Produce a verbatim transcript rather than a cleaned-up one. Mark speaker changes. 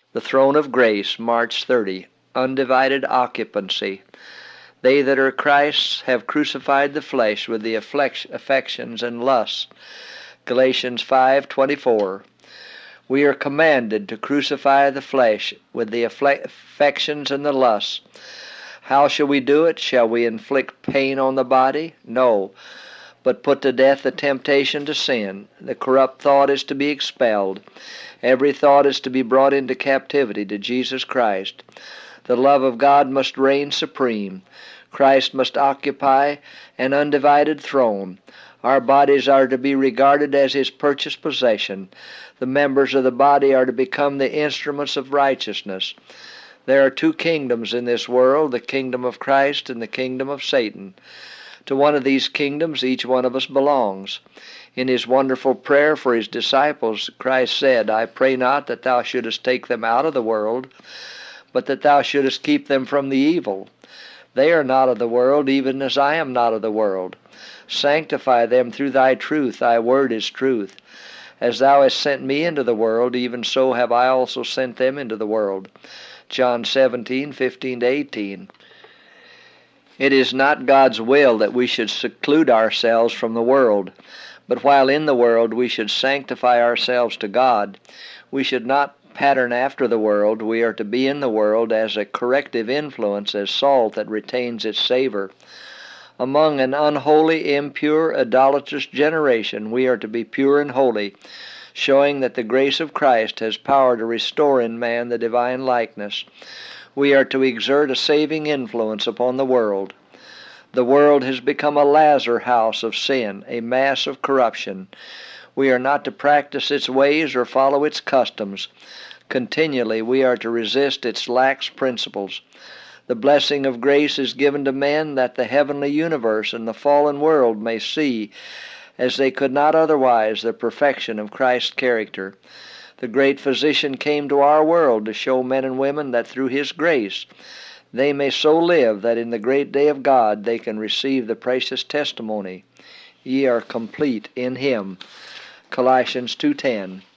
Speaker 1: The throne of grace, March thirtieth, undivided occupancy. They that are Christ's have crucified the flesh with the affections and lusts. Galatians five twenty-four. We are commanded to crucify the flesh with the affections and the lusts. How shall we do it? Shall we inflict pain on the body? No, but put to death the temptation to sin. The corrupt thought is to be expelled. Every thought is to be brought into captivity to Jesus Christ. The love of God must reign supreme. Christ must occupy an undivided throne. Our bodies are to be regarded as His purchased possession. The members of the body are to become the instruments of righteousness. There are two kingdoms in this world, the kingdom of Christ and the kingdom of Satan. To one of these kingdoms each one of us belongs. In His wonderful prayer for His disciples, Christ said, I pray not that thou shouldest take them out of the world, but that thou shouldest keep them from the evil. They are not of the world, even as I am not of the world. Sanctify them through thy truth. Thy word is truth. As thou hast sent me into the world, even so have I also sent them into the world. John seventeen fifteen to eighteen. It is not God's will that we should seclude ourselves from the world, but while in the world we should sanctify ourselves to God. We should not pattern after the world. We are to be in the world as a corrective influence, as salt that retains its savor. Among an unholy, impure, idolatrous generation, we are to be pure and holy, showing that the grace of Christ has power to restore in man the divine likeness. We are to exert a saving influence upon the world. The world has become a lazar house of sin, a mass of corruption. We are not to practice its ways or follow its customs. Continually we are to resist its lax principles. The blessing of grace is given to men that the heavenly universe and the fallen world may see, as they could not otherwise, the perfection of Christ's character. The great Physician came to our world to show men and women that through His grace they may so live that in the great day of God they can receive the precious testimony, Ye are complete in Him. Colossians two ten.